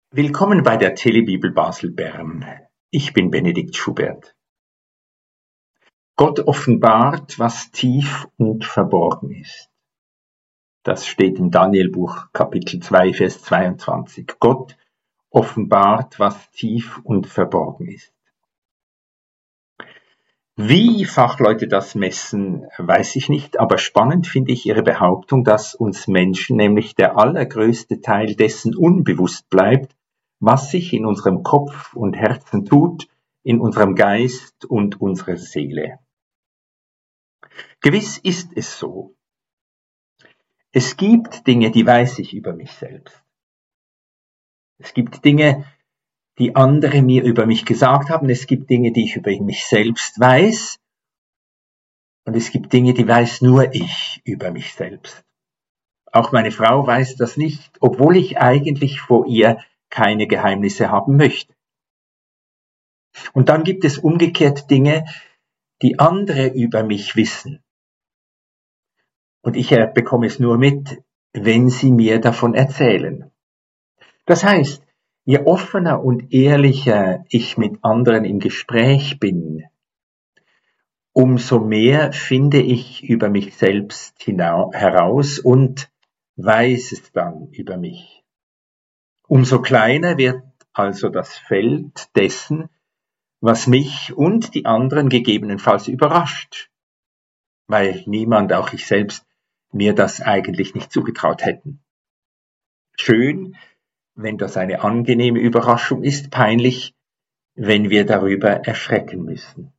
Willkommen bei der Telebibel Basel Bern. Ich bin Benedikt Schubert. Gott offenbart, was tief und verborgen ist. Das steht im Danielbuch Kapitel 2, Vers 22. Gott offenbart, was tief und verborgen ist. Wie Fachleute das messen, weiß ich nicht, aber spannend finde ich ihre Behauptung, dass uns Menschen nämlich der allergrößte Teil dessen unbewusst bleibt, was sich in unserem Kopf und Herzen tut, in unserem Geist und unserer Seele. Gewiss ist es so. Es gibt Dinge, die weiß ich über mich selbst. Es gibt Dinge, die andere mir über mich gesagt haben. Es gibt Dinge, die ich über mich selbst weiß. Und es gibt Dinge, die weiß nur ich über mich selbst. Auch meine Frau weiß das nicht, obwohl ich eigentlich vor ihr keine Geheimnisse haben möchte. Und dann gibt es umgekehrt Dinge, die andere über mich wissen. Und ich bekomme es nur mit, wenn sie mir davon erzählen. Das heißt, je offener und ehrlicher ich mit anderen im Gespräch bin, umso mehr finde ich über mich selbst heraus und weiß es dann über mich. Umso kleiner wird also das Feld dessen, was mich und die anderen gegebenenfalls überrascht, weil niemand, auch ich selbst, mir das eigentlich nicht zugetraut hätten. Schön, wenn das eine angenehme Überraschung ist, peinlich, wenn wir darüber erschrecken müssen.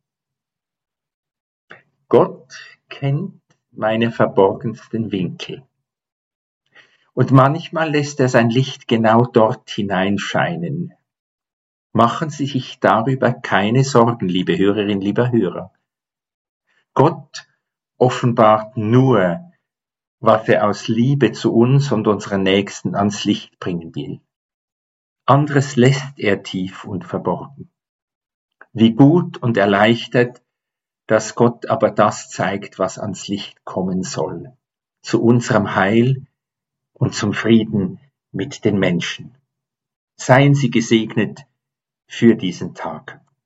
Gott kennt meine verborgensten Winkel. Und manchmal lässt er sein Licht genau dort hineinscheinen. Machen Sie sich darüber keine Sorgen, liebe Hörerin, lieber Hörer. Gott offenbart nur, was er aus Liebe zu uns und unseren Nächsten ans Licht bringen will. Anderes lässt er tief und verborgen. Wie gut und erleichtert, dass Gott aber das zeigt, was ans Licht kommen soll, zu unserem Heil und zum Frieden mit den Menschen. Seien Sie gesegnet für diesen Tag.